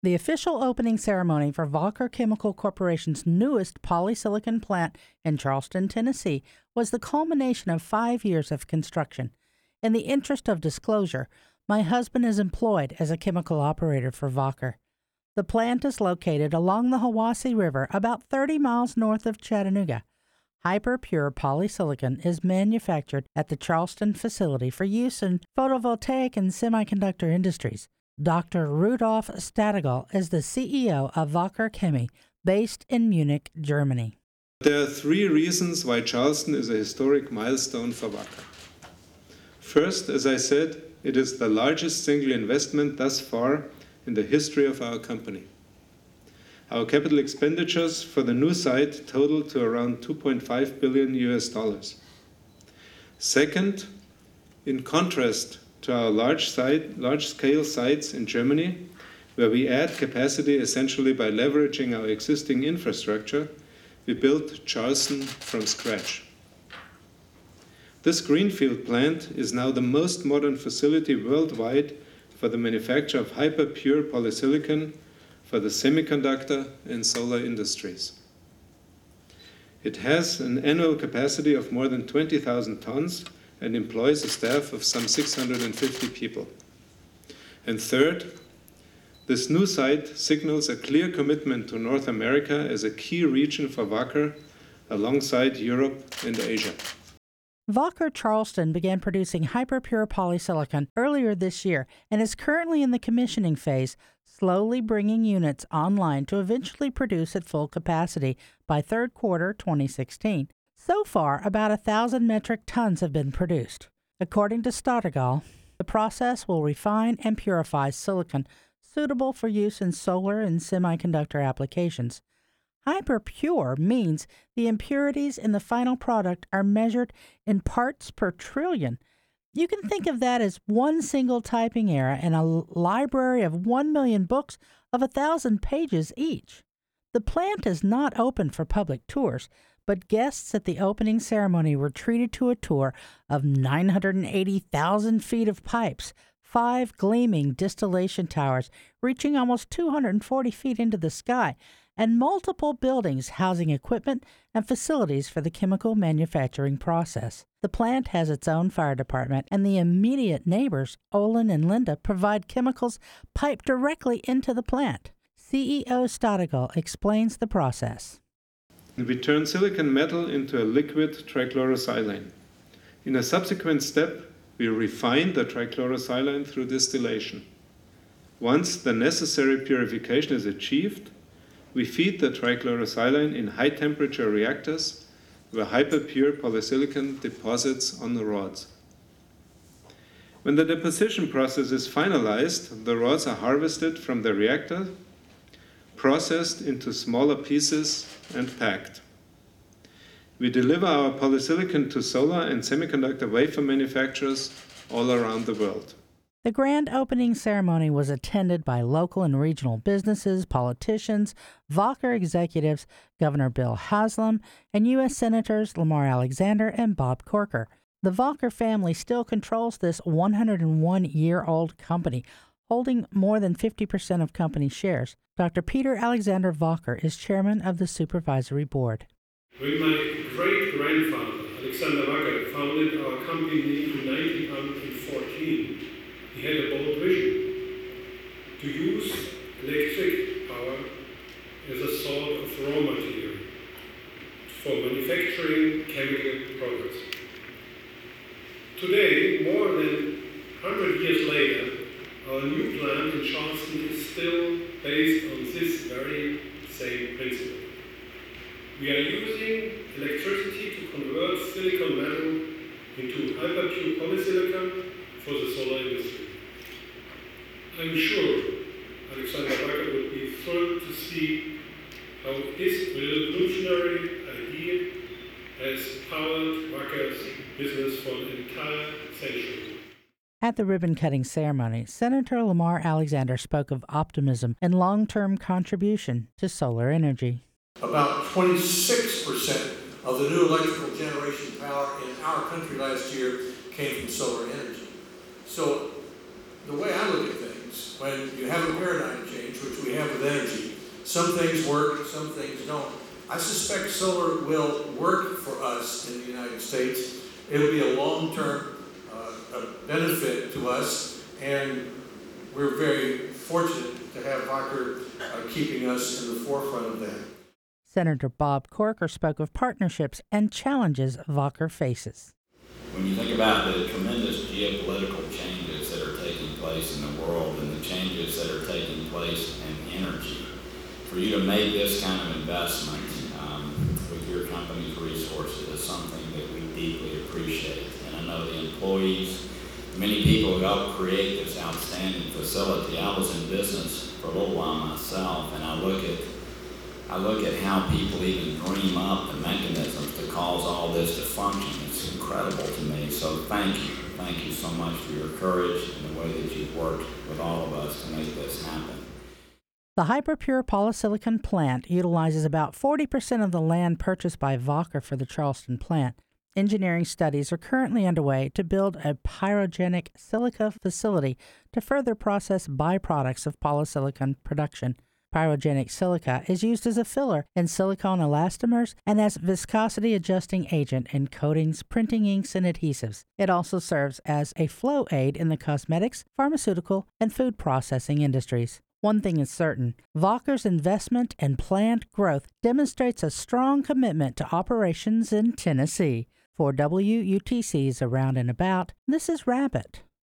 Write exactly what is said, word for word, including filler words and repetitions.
The official opening ceremony for Wacker Chemical Corporation's newest polysilicon plant in Charleston, Tennessee, was the culmination of five years of construction. In the interest of disclosure, my husband is employed as a chemical operator for Wacker. The plant is located along the Hiwassee River, about thirty miles north of Chattanooga. Hyperpure polysilicon is manufactured at the Charleston facility for use in photovoltaic and semiconductor industries. Doctor Rudolf Stadagel is the C E O of Wacker Chemie, based in Munich, Germany. There are three reasons why Charleston is a historic milestone for Wacker. First, as I said, it is the largest single investment thus far in the history of our company. Our capital expenditures for the new site total to around two point five billion U S dollars. Second, in contrast to our large site, large-scale sites in Germany, where we add capacity essentially by leveraging our existing infrastructure, we built Charleston from scratch. This greenfield plant is now the most modern facility worldwide for the manufacture of hyper-pure polysilicon for the semiconductor and solar industries. It has an annual capacity of more than twenty thousand tons and employs a staff of some six hundred fifty people. And third, this new site signals a clear commitment to North America as a key region for Wacker, alongside Europe and Asia. Wacker Charleston began producing hyperpure polysilicon earlier this year and is currently in the commissioning phase, slowly bringing units online to eventually produce at full capacity by third quarter twenty sixteen. So far, about a thousand metric tons have been produced. According to Stadagel, the process will refine and purify silicon suitable for use in solar and semiconductor applications. Hyperpure means the impurities in the final product are measured in parts per trillion. You can think of that as one single typing error in a library of one million books of a thousand pages each. The plant is not open for public tours, but guests at the opening ceremony were treated to a tour of nine hundred eighty thousand feet of pipes, five gleaming distillation towers reaching almost two hundred forty feet into the sky, and multiple buildings housing equipment and facilities for the chemical manufacturing process. The plant has its own fire department, and the immediate neighbors, Olin and Linda, provide chemicals piped directly into the plant. C E O Stadagel explains the process. We turn silicon metal into a liquid trichlorosilane. In a subsequent step, we refine the trichlorosilane through distillation. Once the necessary purification is achieved, we feed the trichlorosilane in high-temperature reactors where hyperpure polysilicon deposits on the rods. When the deposition process is finalized, the rods are harvested from the reactor, processed into smaller pieces, and packed. We deliver our polysilicon to solar and semiconductor wafer manufacturers all around the world. The grand opening ceremony was attended by local and regional businesses, politicians, Wacker executives, Governor Bill Haslam, and U S Senators Lamar Alexander and Bob Corker. The Wacker family still controls this one hundred one-year-old company, holding more than fifty percent of company shares. Doctor Peter Alexander Wacker is chairman of the supervisory board. When my great-grandfather, Alexander Wacker, founded our company in nineteen fourteen, he had a bold vision to use electric power as a sort of raw material for manufacturing chemical products. Today, more than one hundred years later, our new plant in Charleston is still based on this very same principle. We are using electricity to convert silicon metal into hyperpure polysilicon for the solar industry. I'm sure Alexander Wacker would be thrilled to see how his revolutionary idea has powered Wacker's business for an entire century. At the ribbon-cutting ceremony, Senator Lamar Alexander spoke of optimism and long-term contribution to solar energy. About twenty-six percent of the new electrical generation power in our country last year came from solar energy. So the way I look at things things. When you have a paradigm change, which we have with energy, some things work, some things don't. I suspect solar will work for us in the United States. It'll be a long-term uh, a benefit to us, and we're very fortunate to have Wacker uh, keeping us in the forefront of that. Senator Bob Corker spoke of partnerships and challenges Wacker faces. When you think about the tremendous geopolitical changes that are taking place in the world and the changes that are taking place in energy, for you to make this kind of investment um, with your company's resources is something that we deeply appreciate. And I know the employees, many people who helped create this outstanding facility. I was in business for a little while myself, and I look at I look at how people even dream up the mechanisms to cause all this to function. It's incredible to me. So thank you. Thank you so much for your courage and the way that you've worked with all of us to make this happen. The HyperPure polysilicon plant utilizes about forty percent of the land purchased by Wacker for the Charleston plant. Engineering studies are currently underway to build a pyrogenic silica facility to further process byproducts of polysilicon production. Pyrogenic silica is used as a filler in silicone elastomers and as viscosity-adjusting agent in coatings, printing inks, and adhesives. It also serves as a flow aid in the cosmetics, pharmaceutical, and food processing industries. One thing is certain, Wacker's investment and planned growth demonstrates a strong commitment to operations in Tennessee. For W U T C's Around and About, this is Rabbit.